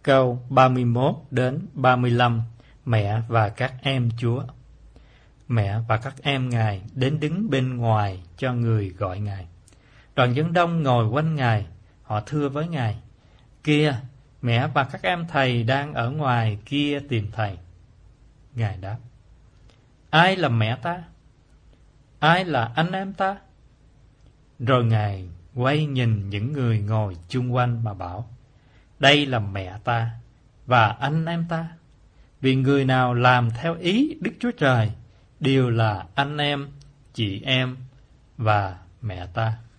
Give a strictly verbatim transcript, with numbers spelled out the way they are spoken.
câu ba mươi mốt đến ba mươi lăm. Mẹ và các em Chúa. Mẹ và các em Ngài đến đứng bên ngoài cho người gọi Ngài. Đoàn dân đông ngồi quanh Ngài, họ thưa với Ngài: Kia, mẹ và các em Thầy đang ở ngoài kia tìm Thầy. Ngài đáp: Ai là mẹ ta? Ai là anh em ta? Rồi Ngài quay nhìn những người ngồi chung quanh mà bảo: Đây là mẹ ta và anh em ta. Vì người nào làm theo ý Đức Chúa Trời đều là anh em, chị em và mẹ ta.